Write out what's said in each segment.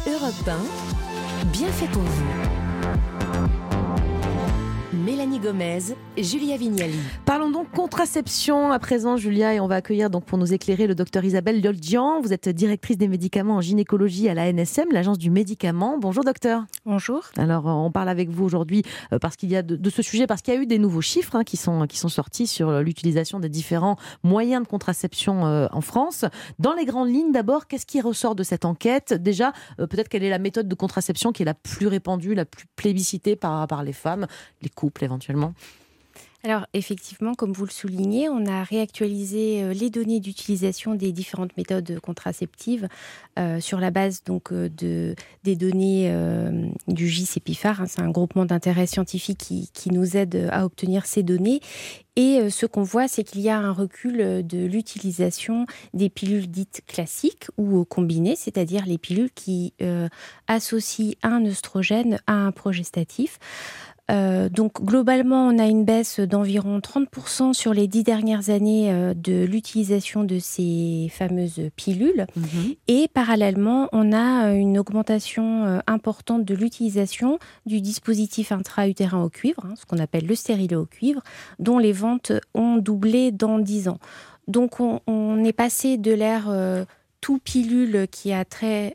Europe 1, bien fait pour vous. Mélanie Gomez, Julia Vignali. Parlons donc contraception à présent, Julia, et on va accueillir donc pour nous éclairer le docteur Isabelle Yoldian. Vous êtes directrice des médicaments en gynécologie à la NSM, l'agence du médicament. Bonjour docteur. Bonjour. Alors on parle avec vous aujourd'hui parce qu'il y a de ce sujet, parce qu'il y a eu des nouveaux chiffres qui sont sortis sur l'utilisation des différents moyens de contraception en France. Dans les grandes lignes, d'abord, qu'est-ce qui ressort de cette enquête ? Déjà, peut-être quelle est la méthode de contraception qui est la plus répandue, la plus plébiscitée par les femmes, les couples éventuellement ? Alors effectivement, comme vous le soulignez, on a réactualisé les données d'utilisation des différentes méthodes contraceptives sur la base donc des données du JCPIFAR. C'est un groupement d'intérêt scientifique qui nous aide à obtenir ces données. Et ce qu'on voit, c'est qu'il y a un recul de l'utilisation des pilules dites classiques ou combinées, c'est-à-dire les pilules qui associent un œstrogène à un progestatif. Donc globalement, on a une baisse d'environ 30% sur les 10 dernières années de l'utilisation de ces fameuses pilules. Et parallèlement, on a une augmentation importante de l'utilisation du dispositif intra-utérin au cuivre, ce qu'on appelle le stérilet au cuivre, dont les ventes ont doublé dans 10 ans. Donc on est passé de l'ère tout pilule qui a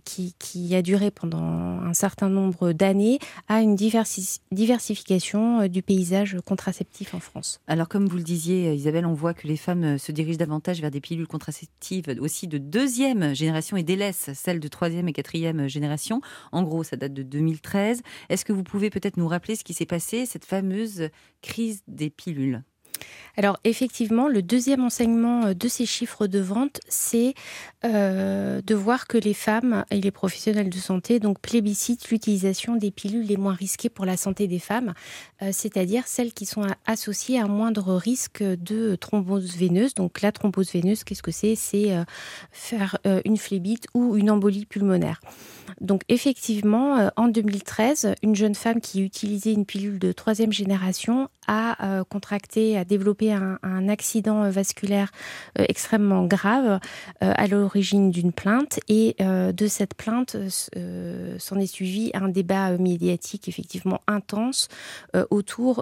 duré pendant un certain nombre d'années à une diversification du paysage contraceptif en France. Alors comme vous le disiez Isabelle, on voit que les femmes se dirigent davantage vers des pilules contraceptives aussi de deuxième génération et délaissent celles de troisième et quatrième génération. En gros, ça date de 2013. Est-ce que vous pouvez peut-être nous rappeler ce qui s'est passé, cette fameuse crise des pilules ? Alors effectivement, le deuxième enseignement de ces chiffres de vente, c'est de voir que les femmes et les professionnels de santé donc plébiscitent l'utilisation des pilules les moins risquées pour la santé des femmes, c'est-à-dire celles qui sont associées à un moindre risque de thrombose veineuse. Donc la thrombose veineuse, qu'est-ce que c'est ? C'est faire une phlébite ou une embolie pulmonaire. Donc effectivement, en 2013, une jeune femme qui utilisait une pilule de troisième génération a développé un accident vasculaire extrêmement grave à l'origine d'une plainte. Et de cette plainte s'en est suivi un débat médiatique effectivement intense autour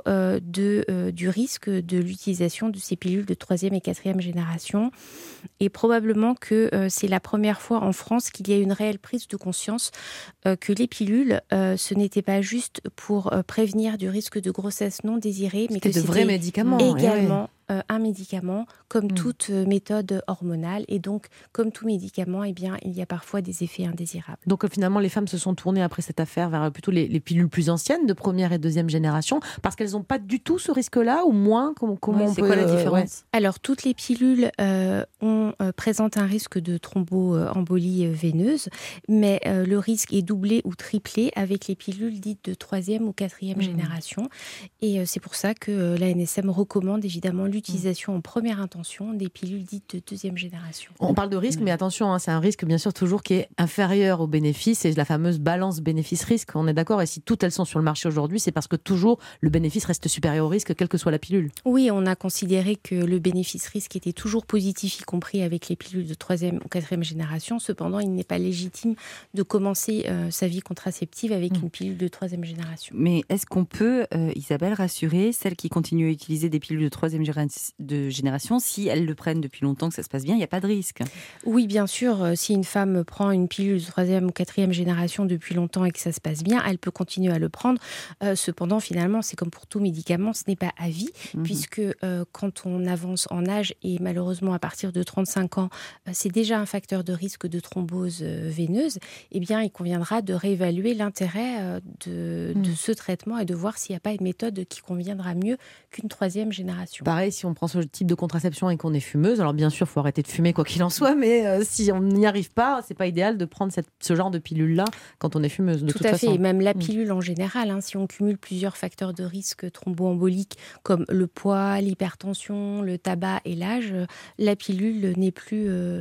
du risque de l'utilisation de ces pilules de troisième et quatrième génération. Et probablement que c'est la première fois en France qu'il y a une réelle prise de conscience que les pilules, ce n'était pas juste pour prévenir du risque de grossesse non désirée, mais que c'était de vrais médicaments, également un médicament comme toute méthode hormonale. Et donc, comme tout médicament, eh bien, il y a parfois des effets indésirables. Donc finalement, les femmes se sont tournées après cette affaire vers plutôt les pilules plus anciennes de première et deuxième génération, parce qu'elles n'ont pas du tout ce risque-là, ou moins. C'est quoi la différence ? Alors, toutes les pilules présentent un risque de thromboembolie veineuse, mais le risque est doublé ou triplé avec les pilules dites de troisième ou quatrième génération. Et c'est pour ça que la NSM recommande évidemment l'utilisation en première intention des pilules dites de deuxième génération. On parle de risque, mais attention, c'est un risque bien sûr toujours qui est inférieur au bénéfice, c'est la fameuse balance bénéfice-risque, on est d'accord. Et si toutes elles sont sur le marché aujourd'hui, c'est parce que toujours le bénéfice reste supérieur au risque, quelle que soit la pilule. Oui, on a considéré que le bénéfice-risque était toujours positif, y compris avec les pilules de troisième ou quatrième génération. Cependant, il n'est pas légitime de commencer sa vie contraceptive avec une pilule de troisième génération. Mais est-ce qu'on peut, Isabelle, rassurer celles qui continuent à utiliser des pilules de troisième génération, si elles le prennent depuis longtemps, que ça se passe bien, il n'y a pas de risque? Oui, bien sûr. Si une femme prend une pilule de troisième ou quatrième génération depuis longtemps et que ça se passe bien, elle peut continuer à le prendre. Cependant, finalement, c'est comme pour tout médicament, ce n'est pas à vie, puisque quand on avance en âge, et malheureusement à partir de 35 ans, c'est déjà un facteur de risque de thrombose veineuse, eh bien, il conviendra de réévaluer l'intérêt de ce traitement et de voir s'il n'y a pas une méthode qui conviendra mieux qu'une troisième génération. Pareil, si on prend ce type de contraception et qu'on est fumeuse, alors bien sûr, il faut arrêter de fumer quoi qu'il en soit, mais si on n'y arrive pas, c'est pas idéal de prendre ce genre de pilule-là quand on est fumeuse, de toute façon. Tout à fait, et même la pilule en général, si on cumule plusieurs facteurs de risque thromboembolique comme le poids, l'hypertension, le tabac et l'âge, la pilule n'est plus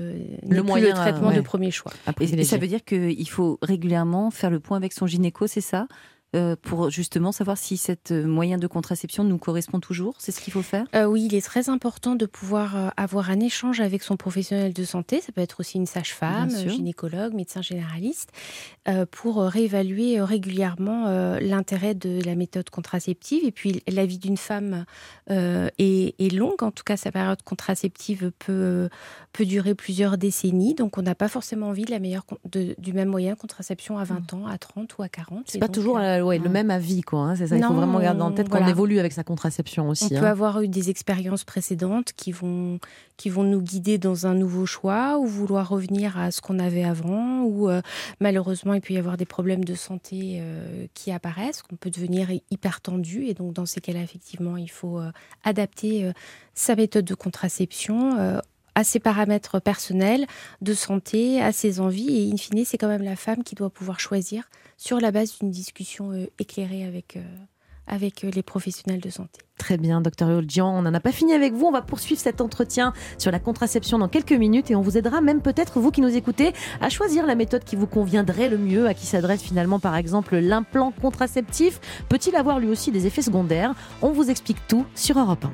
le traitement de premier choix. Et ça veut dire qu'il faut régulièrement faire le point avec son gynéco, c'est ça ? pour justement savoir si cet moyen de contraception nous correspond toujours? C'est ce qu'il faut faire? Oui, il est très important de pouvoir avoir un échange avec son professionnel de santé. Ça peut être aussi une sage-femme, gynécologue, médecin généraliste, pour réévaluer régulièrement l'intérêt de la méthode contraceptive. Et puis, la vie d'une femme est longue. En tout cas, sa période contraceptive peut durer plusieurs décennies. Donc, on n'a pas forcément envie du même moyen de contraception à 20 ans, à 30 ou à 40. C'est pas toujours le même avis, quoi. Hein, c'est ça. Il faut vraiment garder en tête qu'on évolue avec sa contraception aussi. On peut avoir eu des expériences précédentes qui vont nous guider dans un nouveau choix, ou vouloir revenir à ce qu'on avait avant, ou malheureusement, il peut y avoir des problèmes de santé qui apparaissent, qu'on peut devenir hyper tendu. Et donc, dans ces cas-là, effectivement, il faut adapter sa méthode de contraception à ses paramètres personnels, de santé, à ses envies. Et in fine, c'est quand même la femme qui doit pouvoir choisir sur la base d'une discussion éclairée avec les professionnels de santé. Très bien, docteur Yoljian, on n'en a pas fini avec vous. On va poursuivre cet entretien sur la contraception dans quelques minutes et on vous aidera même peut-être, vous qui nous écoutez, à choisir la méthode qui vous conviendrait le mieux, à qui s'adresse finalement par exemple l'implant contraceptif. Peut-il avoir lui aussi des effets secondaires? On vous explique tout sur Europe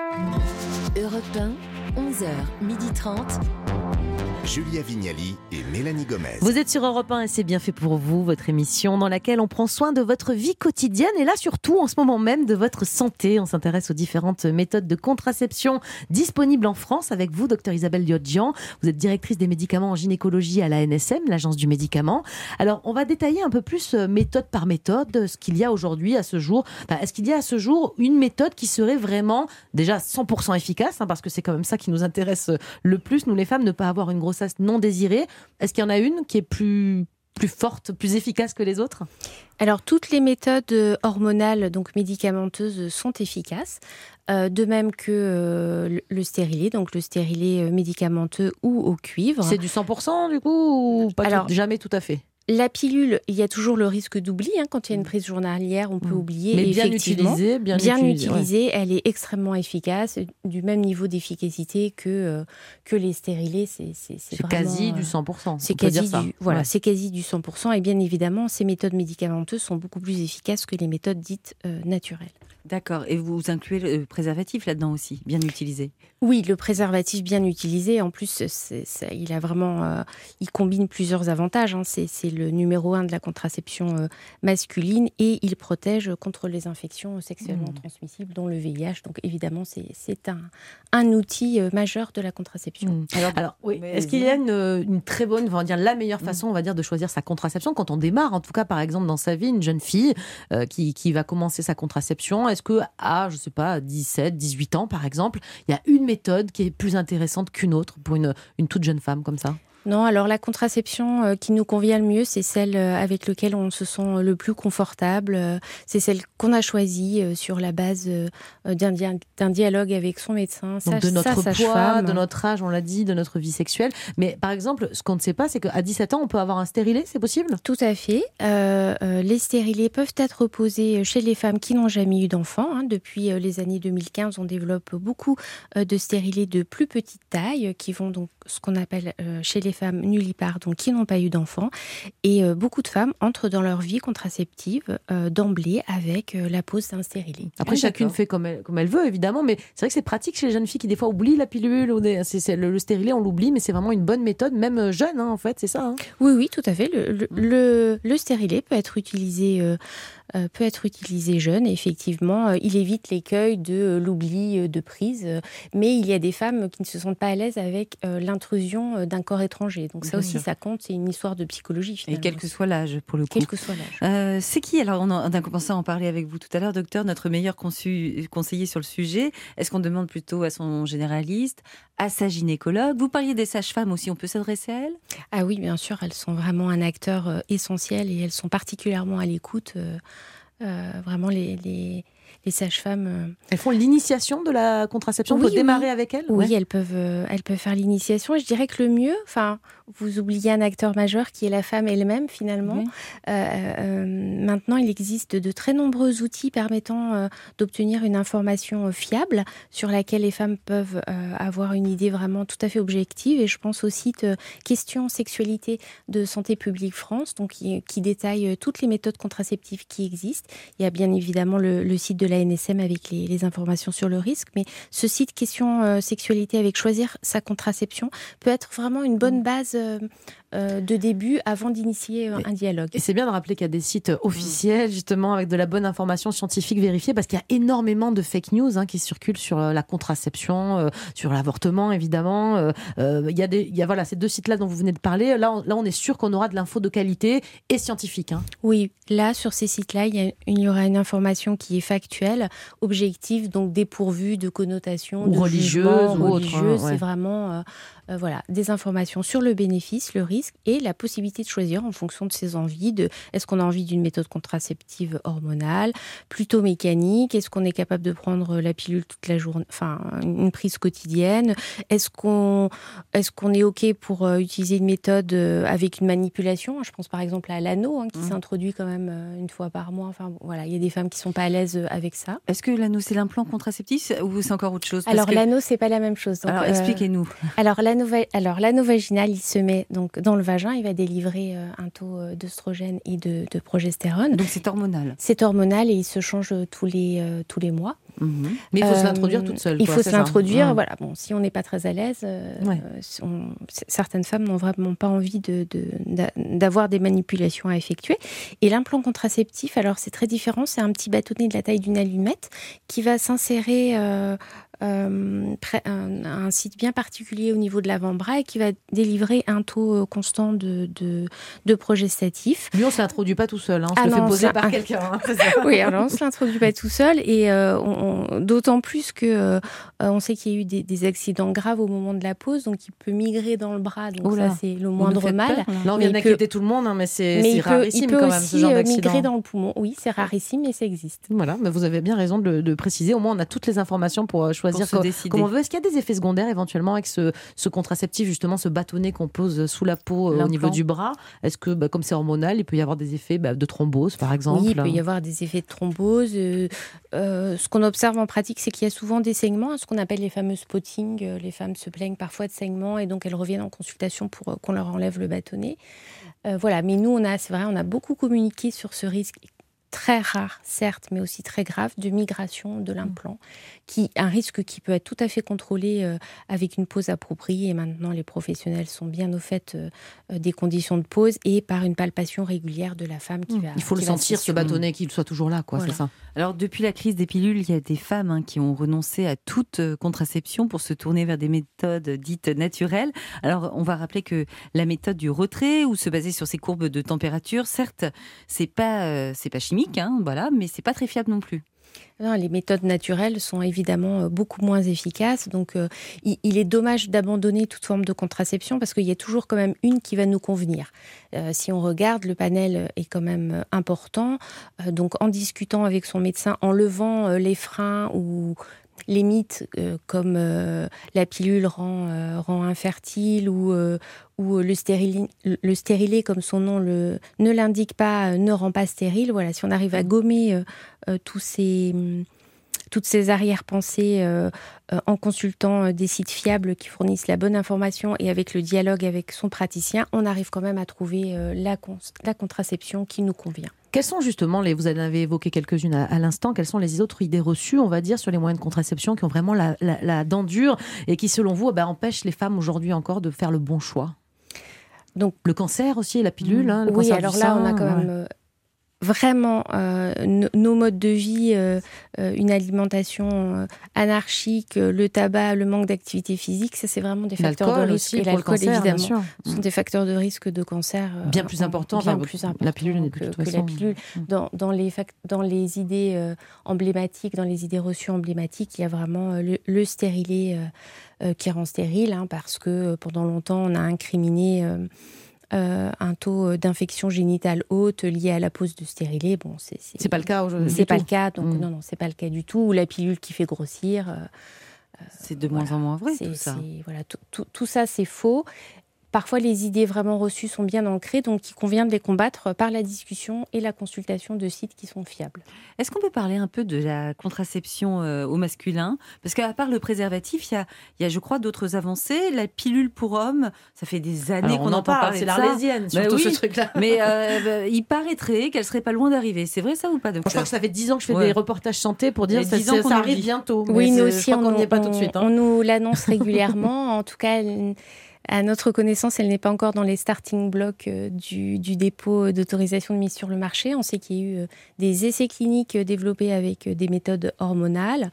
1. Europe 1, 11h, 12h30. Julia Vignali et Mélanie Gomez. Vous êtes sur Europe 1 et c'est bien fait pour vous, votre émission dans laquelle on prend soin de votre vie quotidienne et là surtout en ce moment même de votre santé. On s'intéresse aux différentes méthodes de contraception disponibles en France avec vous, docteur Isabelle Yoljian. Vous êtes directrice des médicaments en gynécologie à l'ANSM, l'agence du médicament. Alors on va détailler un peu plus méthode par méthode ce qu'il y a aujourd'hui à ce jour. Est-ce qu'il y a à ce jour une méthode qui serait vraiment déjà 100% efficace, parce que c'est quand même ça qui nous intéresse le plus, nous les femmes, ne pas avoir une grossesse non désirée. Est-ce qu'il y en a une qui est plus forte, plus efficace que les autres? Alors, toutes les méthodes hormonales, donc médicamenteuses, sont efficaces. De même que le stérilet, donc le stérilet médicamenteux ou au cuivre. C'est du 100% du coup ou pas? Jamais tout à fait? La pilule, il y a toujours le risque d'oubli. Quand il y a une prise journalière, on peut oublier. Mais et bien utilisée, elle est extrêmement efficace, du même niveau d'efficacité que les stérilés. C'est vraiment, quasi du 100%. C'est quasi du 100%. Et bien évidemment, ces méthodes médicamenteuses sont beaucoup plus efficaces que les méthodes dites naturelles. D'accord. Et vous incluez le préservatif là-dedans aussi, bien utilisé? Oui, le préservatif bien utilisé. En plus, il combine plusieurs avantages. C'est le numéro 1 de la contraception masculine et il protège contre les infections sexuellement transmissibles, dont le VIH. Donc évidemment, c'est un outil majeur de la contraception. Alors, oui. Est-ce qu'il y a une très bonne, on va dire la meilleure façon, on va dire, de choisir sa contraception quand on démarre, en tout cas par exemple dans sa vie, une jeune fille qui va commencer sa contraception? Est-ce que à, 17, 18 ans par exemple, il y a une méthode qui est plus intéressante qu'une autre pour une toute jeune femme comme ça? Non, alors la contraception qui nous convient le mieux, c'est celle avec laquelle on se sent le plus confortable. C'est celle qu'on a choisie sur la base d'un dialogue avec son médecin. Donc de notre poids, de notre âge, on l'a dit, de notre vie sexuelle. Mais par exemple, ce qu'on ne sait pas, c'est qu'à 17 ans, on peut avoir un stérilet, c'est possible? Tout à fait. Les stérilés peuvent être posés chez les femmes qui n'ont jamais eu d'enfant. Depuis les années 2015, on développe beaucoup de stérilés de plus petite taille qui vont donc ce qu'on appelle chez les femmes nullipares, donc qui n'ont pas eu d'enfants. Et beaucoup de femmes entrent dans leur vie contraceptive d'emblée avec la pose d'un stérilet. Après, chacune fait comme elle veut, évidemment, mais c'est vrai que c'est pratique chez les jeunes filles qui, des fois, oublient la pilule. Le stérilet, on l'oublie, mais c'est vraiment une bonne méthode, même jeune, en fait, c'est ça. Oui, tout à fait. Le stérilet peut être utilisé jeune. Et effectivement, il évite l'écueil de l'oubli de prise. Mais il y a des femmes qui ne se sentent pas à l'aise avec l'intrusion d'un corps étranger. Donc ça aussi, ça compte. C'est une histoire de psychologie, finalement. Et quel que soit l'âge, pour le coup. Quel que soit l'âge. C'est qui, alors on a commencé à en parler avec vous tout à l'heure, docteur, notre meilleur conseiller sur le sujet? Est-ce qu'on demande plutôt à son généraliste, à sa gynécologue? Vous parliez des sages-femmes aussi, on peut s'adresser à elles? Ah oui, bien sûr, elles sont vraiment un acteur essentiel et elles sont particulièrement à l'écoute. Vraiment, Les sages-femmes... Elles font l'initiation de la contraception, on peut démarrer avec elles? Oui, elles peuvent faire l'initiation. Et je dirais que le mieux, vous oubliez un acteur majeur qui est la femme elle-même finalement. Oui. Maintenant, il existe de très nombreux outils permettant d'obtenir une information fiable sur laquelle les femmes peuvent avoir une idée vraiment tout à fait objective. Et je pense au site Questions Sexualité de Santé publique France, donc qui détaille toutes les méthodes contraceptives qui existent. Il y a bien évidemment le site de l'ANSM avec les informations sur le risque, mais ce site Questions Sexualité avec Choisir sa contraception peut être vraiment une bonne base de début avant d'initier un dialogue. Et c'est bien de rappeler qu'il y a des sites officiels justement avec de la bonne information scientifique vérifiée, parce qu'il y a énormément de fake news qui circulent sur la contraception, sur l'avortement évidemment. Il y a ces deux sites-là dont vous venez de parler. Là, on est sûr qu'on aura de l'info de qualité et scientifique. Oui, là sur ces sites-là, il y aura une information qui est factuelle, objective, donc dépourvue de connotations ou de religieuses ou religieuses. Ouais. C'est vraiment des informations sur le bénéfice, le risque et la possibilité de choisir en fonction de ses envies. Est-ce qu'on a envie d'une méthode contraceptive hormonale, plutôt mécanique? Est-ce qu'on est capable de prendre la pilule toute la journée, une prise quotidienne? Est-ce qu'on est OK pour utiliser une méthode avec une manipulation? Je pense par exemple à l'anneau qui s'introduit quand même une fois par mois. Il y a des femmes qui sont pas à l'aise avec ça. Est-ce que l'anneau, c'est l'implant contraceptif ou c'est encore autre chose? Alors l'anneau, c'est pas la même chose. Donc, alors expliquez-nous. Alors l'anneau vaginal, il se met donc dans le vagin, il va délivrer un taux d'œstrogène et de progestérone. Donc c'est hormonal. C'est hormonal et il se change tous les mois. Mais il faut se l'introduire toute seule. Il faut se l'introduire. Voilà. Bon, si on n'est pas très à l'aise, certaines femmes n'ont vraiment pas envie d'avoir des manipulations à effectuer. Et l'implant contraceptif, alors c'est très différent. C'est un petit bâtonnet de la taille d'une allumette qui va s'insérer un site bien particulier au niveau de l'avant-bras et qui va délivrer un taux constant de progestatif. Lui, on ne se l'introduit pas tout seul. On se le fait poser par quelqu'un. Oui, alors on ne se l'introduit pas tout seul. Et d'autant plus que on sait qu'il y a eu des accidents graves au moment de la pose, donc il peut migrer dans le bras. Donc ça, c'est le moindre mal. Là, on vient d'inquiéter tout le monde, mais c'est rarissime quand même, ce genre d'accident. Il peut aussi migrer dans le poumon. Oui, c'est rarissime, mais ça existe. Voilà, mais vous avez bien raison de préciser. Au moins, on a toutes les informations pour choisir comme on veut. Est-ce qu'il y a des effets secondaires éventuellement avec ce contraceptif, justement, ce bâtonnet qu'on pose sous la peau au niveau du bras? Est-ce que, comme c'est hormonal, il peut y avoir des effets de thrombose, par exemple? Oui, il peut y avoir des effets de thrombose. Ce qu'on observe en pratique, c'est qu'il y a souvent des saignements, ce qu'on appelle les fameux spotting. Les femmes se plaignent parfois de saignements et donc elles reviennent en consultation pour qu'on leur enlève le bâtonnet. Mais nous, on a beaucoup communiqué sur ce risque très rare, certes, mais aussi très grave, de migration de l'implant, un risque qui peut être tout à fait contrôlé avec une pose appropriée. Et maintenant, les professionnels sont bien au fait des conditions de pose et par une palpation régulière de la femme qui va... Il faut le sentir, ce bâtonnet, qu'il soit toujours là, Voilà. C'est ça. Alors, depuis la crise des pilules, il y a des femmes qui ont renoncé à toute contraception pour se tourner vers des méthodes dites naturelles. Alors, on va rappeler que la méthode du retrait, ou se baser sur ces courbes de température, certes, c'est pas chimique, mais c'est pas très fiable non plus. Non, les méthodes naturelles sont évidemment beaucoup moins efficaces. Donc, il est dommage d'abandonner toute forme de contraception parce qu'il y a toujours quand même une qui va nous convenir. Si on regarde, le panel est quand même important. Donc, en discutant avec son médecin, en levant les freins ou les mythes comme la pilule rend infertile ou le stérilet, comme son nom ne l'indique pas, ne rend pas stérile. Voilà, si on arrive à gommer toutes ces arrière-pensées en consultant des sites fiables qui fournissent la bonne information et avec le dialogue avec son praticien, on arrive quand même à trouver la contraception qui nous convient. Quelles sont justement, vous en avez évoqué quelques-unes à l'instant, quelles sont les autres idées reçues, on va dire, sur les moyens de contraception qui ont vraiment la dent dure et qui, selon vous, empêchent les femmes aujourd'hui encore de faire le bon choix? Donc, le cancer aussi, la pilule, le oui, cancer alors du là, sein, on a quand même vraiment nos modes de vie, une alimentation anarchique, le tabac, le manque d'activité physique, ça c'est vraiment des facteurs de risque. Aussi, et l'alcool, évidemment, sont des facteurs de risque de cancer bien plus importants. La pilule que la pilule. Dans les idées emblématiques, dans les idées reçues emblématiques, il y a vraiment le stérilet qui rend stérile, parce que pendant longtemps on a incriminé un taux d'infection génitale haute lié à la pose de stérilet. Bon, c'est pas le cas aujourd'hui. C'est pas le cas, donc non, c'est pas le cas du tout. Ou la pilule qui fait grossir. C'est de moins en moins vrai, tout ça. Voilà, tout ça, c'est faux. Parfois, les idées vraiment reçues sont bien ancrées, donc il convient de les combattre par la discussion et la consultation de sites qui sont fiables. Est-ce qu'on peut parler un peu de la contraception au masculin ? Parce qu'à part le préservatif, il y a, je crois, d'autres avancées. La pilule pour hommes, ça fait des années qu'on en parle. C'est l'arlésienne, surtout ce truc-là. Mais il paraîtrait qu'elle serait pas loin d'arriver. C'est vrai ça ou pas, docteur ? Je crois que ça fait 10 ans que je fais des reportages santé pour dire que ça arrive bientôt. Oui, nous aussi, on n'y est pas tout de suite. On nous l'annonce régulièrement. En tout cas, à notre connaissance, elle n'est pas encore dans les starting blocks du dépôt d'autorisation de mise sur le marché. On sait qu'il y a eu des essais cliniques développés avec des méthodes hormonales.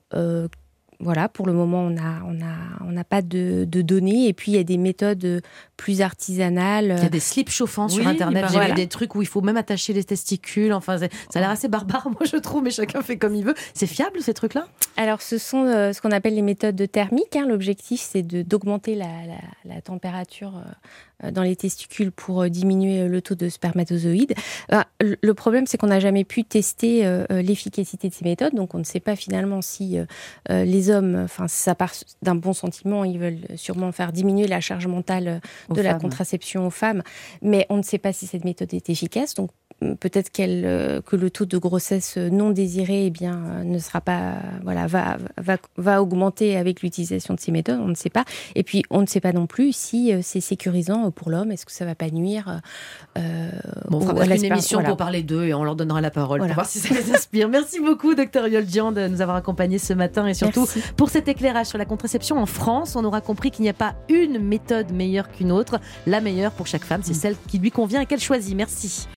Voilà, pour le moment, on n'a pas de données. Et puis, il y a des méthodes plus artisanales. Il y a des slips chauffants sur Internet. J'ai vu des trucs où il faut même attacher les testicules. Enfin, ça a l'air assez barbare, moi, je trouve, mais chacun fait comme il veut. C'est fiable, ces trucs-là ? Alors, ce sont ce qu'on appelle les méthodes thermiques. L'objectif, c'est d'augmenter la température dans les testicules pour diminuer le taux de spermatozoïdes. Le problème, c'est qu'on n'a jamais pu tester l'efficacité de ces méthodes. Donc, on ne sait pas finalement si les hommes, ça part d'un bon sentiment, ils veulent sûrement faire diminuer la charge mentale de la contraception aux femmes. Mais on ne sait pas si cette méthode est efficace. Donc, peut-être que le taux de grossesse non désirée ne sera pas, va augmenter avec l'utilisation de ces méthodes, on ne sait pas. Et puis on ne sait pas non plus si c'est sécurisant pour l'homme, est-ce que ça ne va pas nuire on fera une émission pour parler d'eux et on leur donnera la parole pour voir si ça les inspire. Merci beaucoup Dr Yoljian de nous avoir accompagnés ce matin et surtout pour cet éclairage sur la contraception en France. On aura compris qu'il n'y a pas une méthode meilleure qu'une autre. La meilleure pour chaque femme, c'est celle qui lui convient et qu'elle choisit. Merci.